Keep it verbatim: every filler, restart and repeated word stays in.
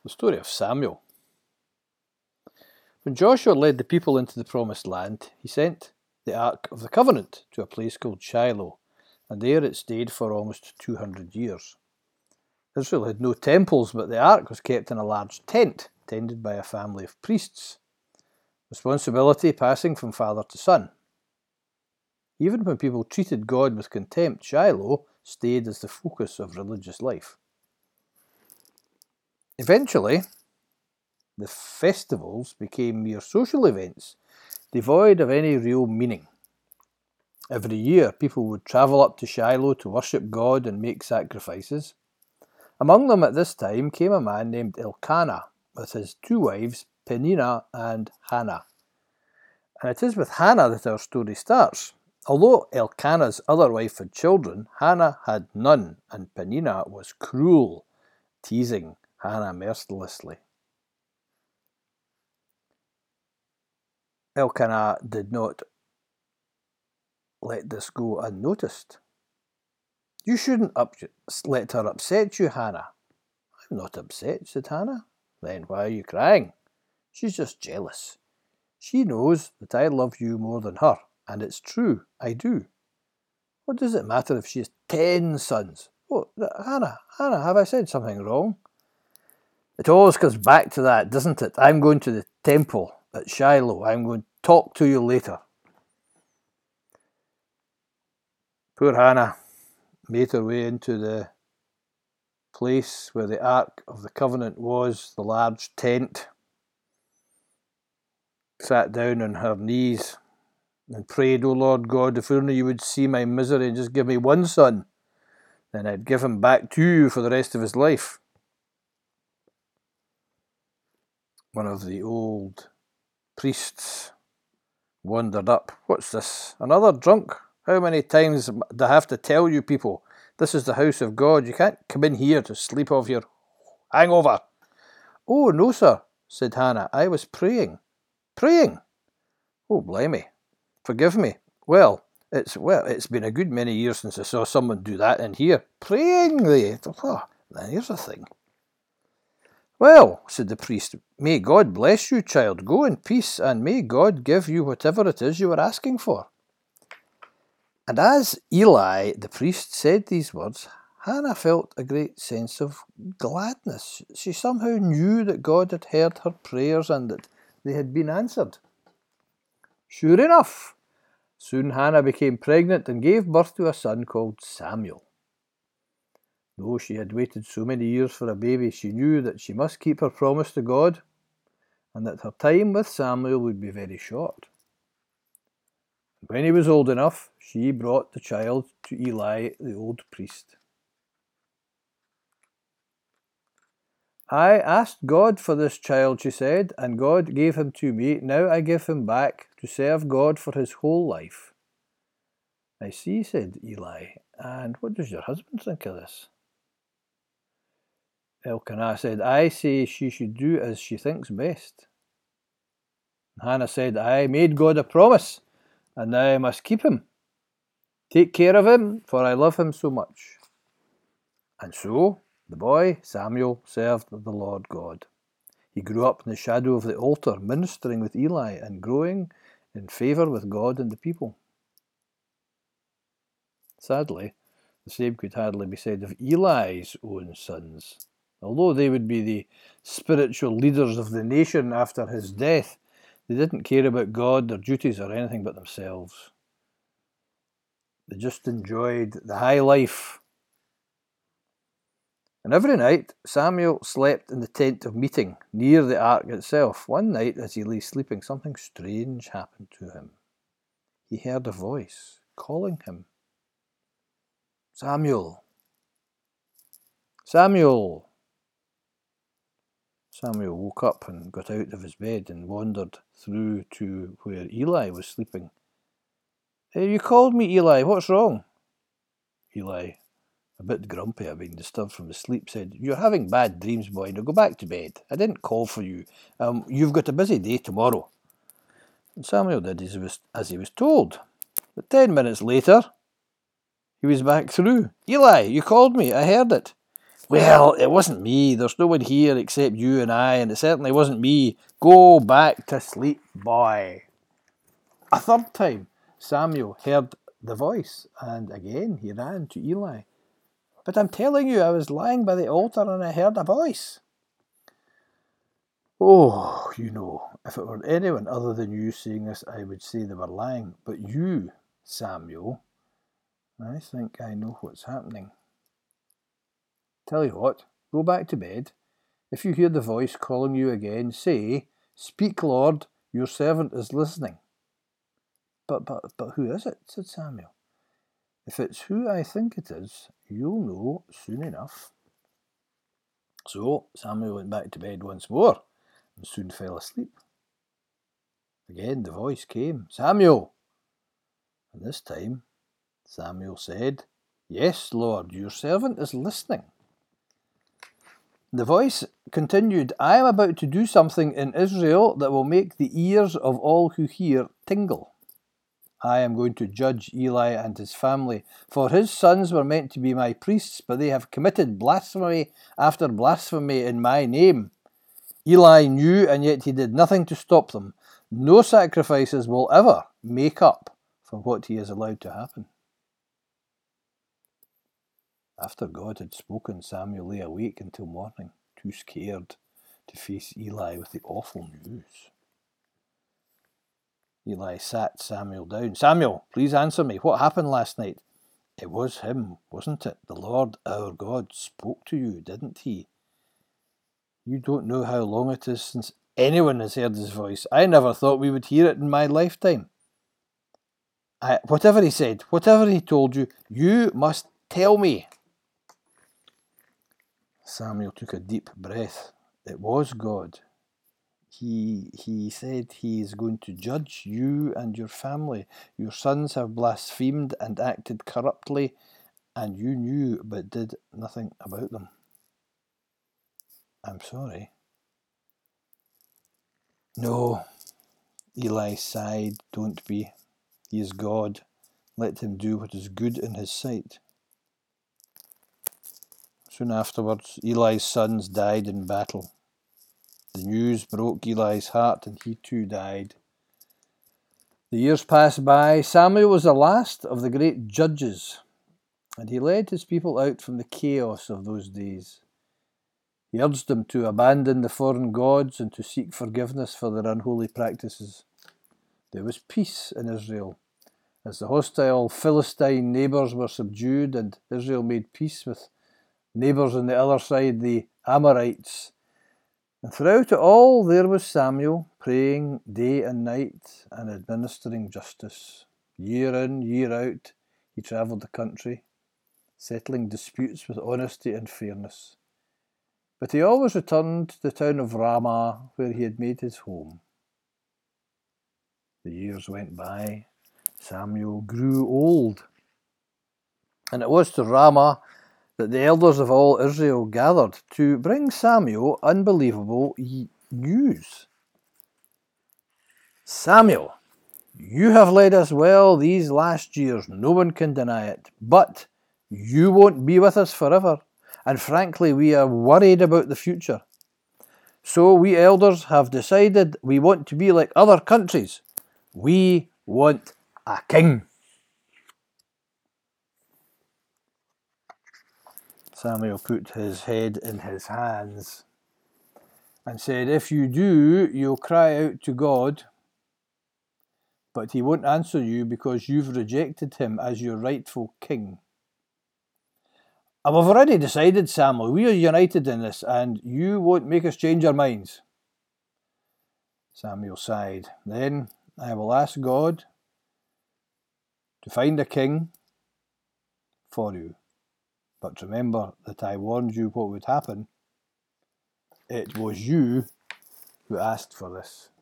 The story of Samuel. When Joshua led the people into the promised land, he sent the Ark of the Covenant to a place called Shiloh, and there it stayed for almost two hundred years. Israel had no temples, but the Ark was kept in a large tent, tended by a family of priests. Responsibility passing from father to son. Even when people treated God with contempt, Shiloh stayed as the focus of religious life. Eventually, the festivals became mere social events, devoid of any real meaning. Every year, people would travel up to Shiloh to worship God and make sacrifices. Among them at this time came a man named Elkanah, with his two wives, Peninnah and Hannah. And it is with Hannah that our story starts. Although Elkanah's other wife had children, Hannah had none, and Peninnah was cruel, teasing Hannah mercilessly. Elkanah did not let this go unnoticed. "You shouldn't up- let her upset you, Hannah." "I'm not upset," said Hannah. "Then why are you crying?" "She's just jealous. She knows that I love you more than her, and it's true, I do." "What does it matter if she has ten sons?" "Oh, Hannah, Hannah, have I said something wrong?" "It always comes back to that, doesn't it? I'm going to the temple at Shiloh. I'm going to talk to you later." Poor Hannah made her way into the place where the Ark of the Covenant was, the large tent, sat down on her knees and prayed, "O Lord God, if only you would see my misery and just give me one son, then I'd give him back to you for the rest of his life." One of the old priests wandered up. "What's this? Another drunk? How many times do I have to tell you people, this is the house of God. You can't come in here to sleep off your hangover." "Oh, no, sir," said Hannah. "I was praying." "Praying? Oh, blimey. Forgive me. Well, it's well, it's been a good many years since I saw someone do that in here. Praying, they. Oh, then here's the thing." "Well," said the priest, "may God bless you, child. Go in peace, and may God give you whatever it is you were asking for." And as Eli, the priest, said these words, Hannah felt a great sense of gladness. She somehow knew that God had heard her prayers and that they had been answered. Sure enough, soon Hannah became pregnant and gave birth to a son called Samuel. Though she had waited so many years for a baby, she knew that she must keep her promise to God and that her time with Samuel would be very short. When he was old enough, she brought the child to Eli, the old priest. "I asked God for this child," she said, "and God gave him to me. Now I give him back to serve God for his whole life." "I see," said Eli. "And what does your husband think of this?" Elkanah said, "I say she should do as she thinks best." Hannah said, "I made God a promise, and now I must keep him. Take care of him, for I love him so much." And so the boy Samuel served the Lord God. He grew up in the shadow of the altar, ministering with Eli and growing in favour with God and the people. Sadly, the same could hardly be said of Eli's own sons. Although they would be the spiritual leaders of the nation after his death, they didn't care about God, their duties, or anything but themselves. They just enjoyed the high life. And every night, Samuel slept in the tent of meeting, near the ark itself. One night, as he lay sleeping, something strange happened to him. He heard a voice calling him. "Samuel! Samuel!" Samuel woke up and got out of his bed and wandered through to where Eli was sleeping. "Hey, you called me, Eli. What's wrong?" Eli, a bit grumpy at being disturbed from his sleep, said, "You're having bad dreams, boy. Now go back to bed. I didn't call for you. Um, you've got a busy day tomorrow." And Samuel did as he was, as he was told. But ten minutes later, he was back through. "Eli, you called me. I heard it." Well, it wasn't me. There's no one here except you and I, and it certainly wasn't me. Go back to sleep, boy. A third time, Samuel heard the voice, and again he ran to Eli. But I'm telling you, I was lying by the altar and I heard a voice. Oh, you know, if it were anyone other than you saying this, I would say they were lying. But you, Samuel, I think I know what's happening. Tell you what, go back to bed. If you hear the voice calling you again, say, Speak, Lord, your servant is listening. But, but, but who is it? Said Samuel. If it's who I think it is, you'll know soon enough. So Samuel went back to bed once more and soon fell asleep. Again the voice came, Samuel. And this time Samuel said, Yes, Lord, your servant is listening. The voice continued, I am about to do something in Israel that will make the ears of all who hear tingle. I am going to judge Eli and his family, for his sons were meant to be my priests, but they have committed blasphemy after blasphemy in my name. Eli knew, and yet he did nothing to stop them. No sacrifices will ever make up for what he has allowed to happen. After God had spoken, Samuel lay awake until morning, too scared to face Eli with the awful news. Eli sat Samuel down. Samuel, please answer me. What happened last night? It was him, wasn't it? The Lord our God spoke to you, didn't he? You don't know how long it is since anyone has heard his voice. I never thought we would hear it in my lifetime. I, whatever he said, whatever he told you, you must tell me. Samuel took a deep breath. It was God. He, he said he is going to judge you and your family. Your sons have blasphemed and acted corruptly, and you knew but did nothing about them. I'm sorry. No, Eli sighed, don't be. He is God. Let him do what is good in his sight. Soon afterwards, Eli's sons died in battle. The news broke Eli's heart, and he too died. The years passed by. Samuel was the last of the great judges, and he led his people out from the chaos of those days. He urged them to abandon the foreign gods and to seek forgiveness for their unholy practices. There was peace in Israel, as the hostile Philistine neighbours were subdued, and Israel made peace with neighbours on the other side, the Amorites. And throughout it all there was Samuel, praying day and night and administering justice. Year in, year out, he travelled the country, settling disputes with honesty and fairness. But he always returned to the town of Ramah, where he had made his home. The years went by. Samuel grew old. And it was to Ramah that the elders of all Israel gathered to bring Samuel unbelievable news. Samuel, you have led us well these last years, no one can deny it, but you won't be with us forever, and frankly we are worried about the future. So we elders have decided we want to be like other countries. We want a king. Samuel put his head in his hands and said, If you do, you'll cry out to God, but he won't answer you because you've rejected him as your rightful king. And we've already decided, Samuel, we are united in this, and you won't make us change our minds. Samuel sighed. Then I will ask God to find a king for you. But remember that I warned you what would happen. It was you who asked for this.